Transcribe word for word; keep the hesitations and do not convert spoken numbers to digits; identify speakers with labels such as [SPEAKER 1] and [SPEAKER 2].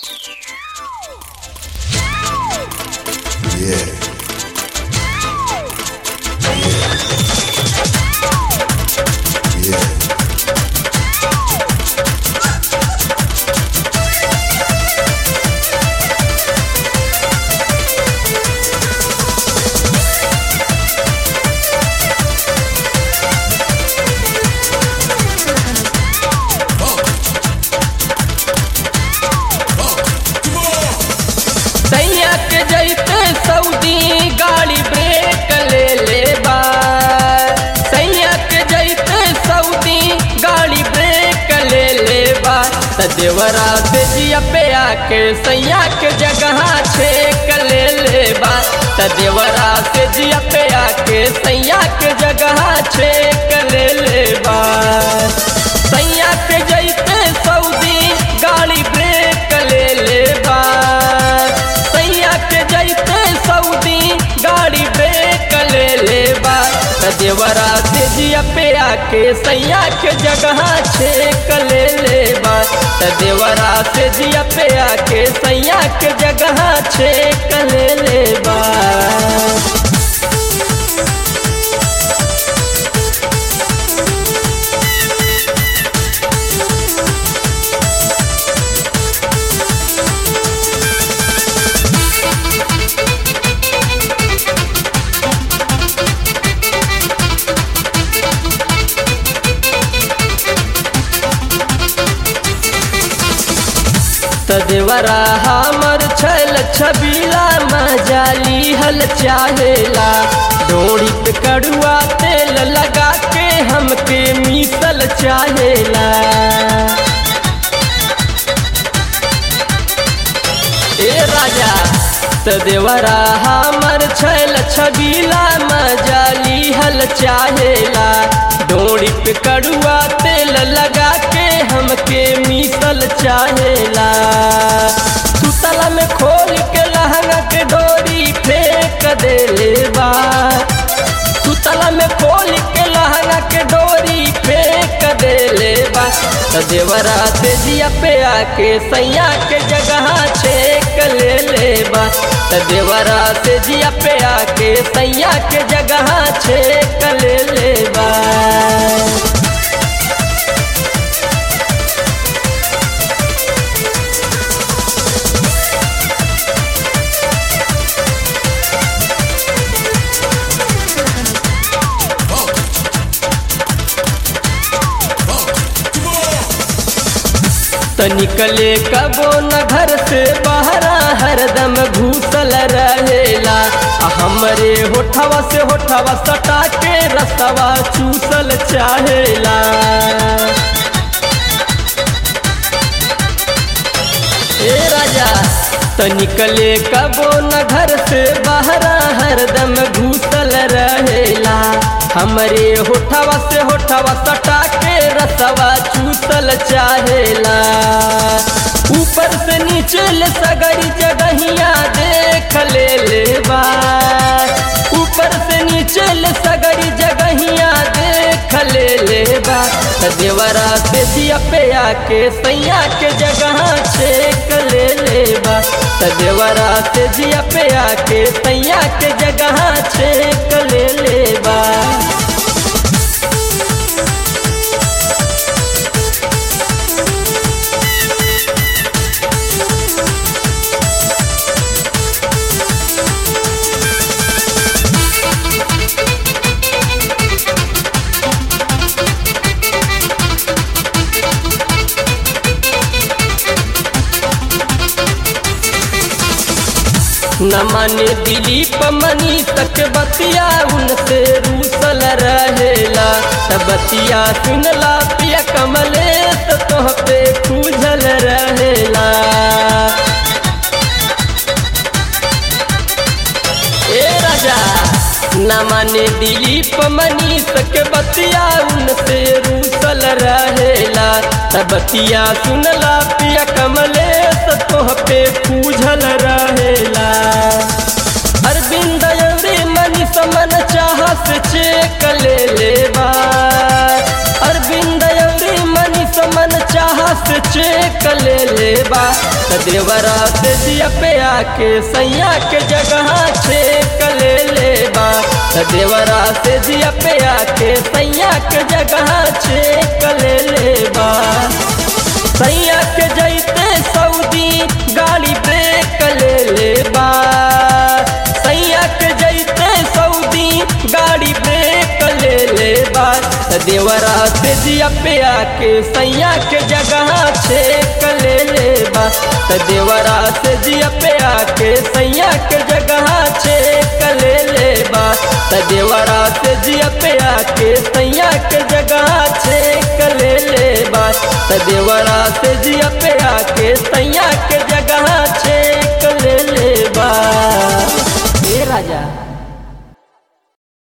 [SPEAKER 1] देवरा से जिया पे आके सैया के जगह छेक ले ले बा। देवरा से जिया पे आके सैया के जगह छेक ले ले बा। सैया के जैसे सऊदी गाड़ी ब्रेक ले ले बा। सैया के जैसे सऊदी गाड़ी ब्रेक ले ले बा। देवरा से जिया पे आके सैया के जगह छेक ले ले बा। देवरा से जिया पे आके सैया के जगह छेक ले ले बा। देवरा हमर छल छबीला मजाली हल चाहेला। डोरी पे कड़ुआ तेल लगा के हमके मीसल चाहेला। ए राजा देवरा हमर छल छबीला मजाली हल चाहेला। डोरी पे कड़ुआ तेल लगा के हमके मीसल चाहेला। सुतला में खोल के लहंगा के डोरी फेंक दे ले बा। सुतला में खोल के लहंगा के डोरी फेंक दे ले बा। देवरा से जिया पे आके सैया के जगह छेक ले ले बा। देवरा से जिया पे आके सैया के जगह छेक ले ले बा। निकले कबो न घर से बाहरा हरदम घूसल रहेला। हमरे होठवा से होठवा सटा के रसवा चूसल चाहेला। ए राजा तो निकले कबो न घर से बाहरा हरदम घूसल रहेला। हमरे होठवा से होठवा सटा के रसवा चूसल चाहेला। ऊपर से नीचे ले सगरी जगहिया देख ले ले बा। ऊपर से नीचे ले सगरी जगहिया देख ले ले बा। देवरा से जिया पे आके सैया के जगह छेक ले ले बा। देवरा से जिया पे आके सैया के जगह छेक ले ले बा। न माने दिलीप मनी तक बतिया उनसे रूसल रहेला। बतिया सुनला पिया कमलेश तोह पे खूजल रहेला। ए राजा न माने दिलीप मनी तक बतिया उनसे रूसल रहेला। बतिया सुनला पिया कमलेश तोह पे खूजल रहेला। अरविंद मनी समन चाह से चेक ले ले बा। अरविंद मनी समन चाह से चेक ले ले बा त देवरा से जिया पे आके सैया के जगह छेक ले ले बा त देवरा से जिया पे आके सैया के जगह छेक ले ले बा। सैया के जैते सऊदी गाड़ी ब्रेक ले ले बा सैया के जैते सऊदी गाड़ी ब्रेक ले ले बा त देवरा से जिया पे आके सैया के जगह छेक ले ले बा त देवरा से जिया पे आके सैया के जगह छेक ले ले बा त देवरा से जिया पे आके सैया के जगह छेक ले ले बा त देवरा से जिया पे आके सैया के जगह